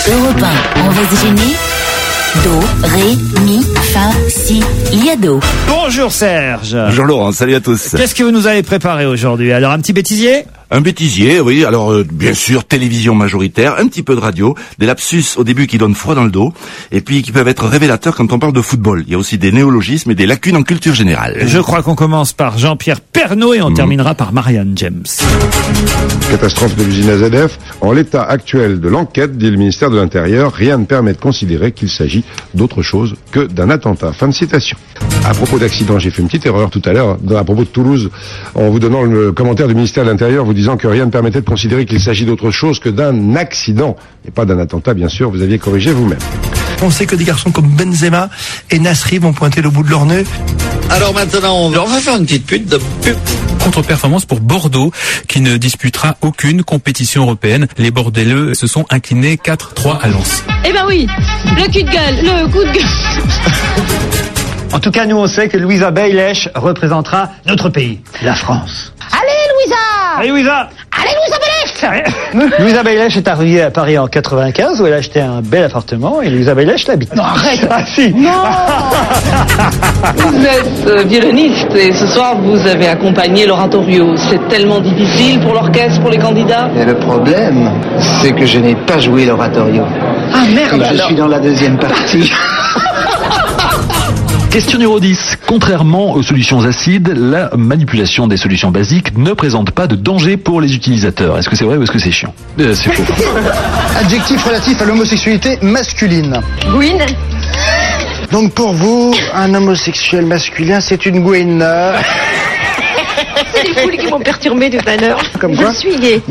Europe 1, on va se gêner. Do, ré, mi, fa, si, liado. Bonjour Serge. Bonjour Laurent, salut à tous. Qu'est-ce que vous nous avez préparé aujourd'hui? Alors un petit bêtisier? Un bêtisier, oui. Alors bien sûr, télévision majoritaire, un petit peu de radio, des lapsus au début qui donnent froid dans le dos, et puis qui peuvent être révélateurs quand on parle de football. Il y a aussi des néologismes et des lacunes en culture générale. Je crois qu'on commence par Jean-Pierre Pernaut et on terminera par Marianne James. Catastrophe de l'usine AZF. En l'état actuel de l'enquête, dit le ministère de l'Intérieur, rien ne permet de considérer qu'il s'agit d'autre chose que d'un attentat. Fin de citation. À propos d'accident, j'ai fait une petite erreur tout à l'heure à propos de Toulouse, en vous donnant le commentaire du ministère de l'Intérieur, vous disant que rien ne permettait de considérer qu'il s'agit d'autre chose que d'un accident, et pas d'un attentat, bien sûr, vous aviez corrigé vous-même. On sait que des garçons comme Benzema et Nasri vont pointer le bout de leur nez. Alors maintenant, on va faire une petite pute de pub. Contre-performance pour Bordeaux, qui ne disputera aucune compétition européenne. Les Bordelais se sont inclinés 4-3 à Lens. Eh ben oui, le cul de gueule, le coup de gueule. En tout cas, nous on sait que Louisa Bailèche représentera notre pays, la France. Allez Louisa. Allez Louisa. Allez Louisa Bailèche. Louisa Bailèche est arrivée à Paris en 95 où elle a acheté un bel appartement et Louisa Bailèche l'habite. Non, arrête. Ah si. Non. Vous êtes violoniste et ce soir vous avez accompagné l'oratorio. C'est tellement difficile pour l'orchestre, pour les candidats. Mais le problème, c'est que je n'ai pas joué l'oratorio. Ah merde. Je suis dans la deuxième partie. Question numéro 10. Contrairement aux solutions acides, la manipulation des solutions basiques ne présente pas de danger pour les utilisateurs. Est-ce que c'est vrai ou est-ce que c'est chiant? C'est faux. Adjectif relatif à l'homosexualité masculine. Gwyn. Donc pour vous, un homosexuel masculin, c'est une gouine. C'est les foules qui m'ont perturbé tout à l'heure. Comme quoi? Je suis gay.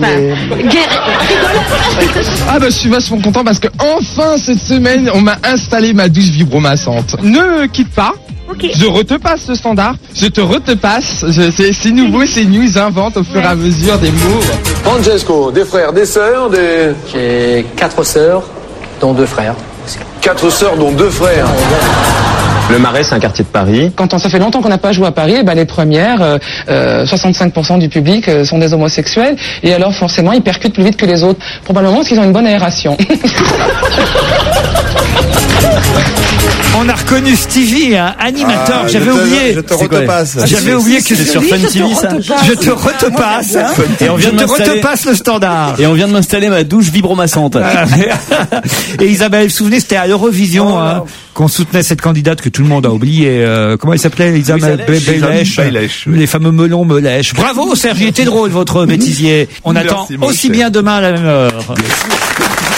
Ah bah je suis vachement content parce que enfin cette semaine on m'a installé ma douche vibromassante. Ne quitte pas. Okay. Je te passe le standard, je te repasse, c'est nouveau, c'est new, ils inventent au fur et à mesure des mots. Francesco, des frères, des sœurs, des... J'ai 4 sœurs, dont 2 frères. 4 sœurs dont 2 frères. Le Marais, c'est un quartier de Paris. Quand ça fait longtemps qu'on n'a pas joué à Paris, les premières, 65% du public sont des homosexuels. Et alors forcément, ils percutent plus vite que les autres. Probablement parce qu'ils ont une bonne aération. On a reconnu Stevie, hein, animateur. J'avais oublié. Je te repasse. J'avais oublié que c'est sur Fun TV, ça. Je te repasse. Et on vient de repasse le standard. Et on vient de m'installer ma douche vibromassante. Et Isabelle, vous vous souvenez, c'était à l'Eurovision, qu'on soutenait cette candidate que tout le monde a oublié. Comment elle s'appelait? Isabelle Bailèche. Les fameux melons me lèchent. Bravo, Serge, il était drôle, votre bêtisier. On attend aussi bien demain à la même heure.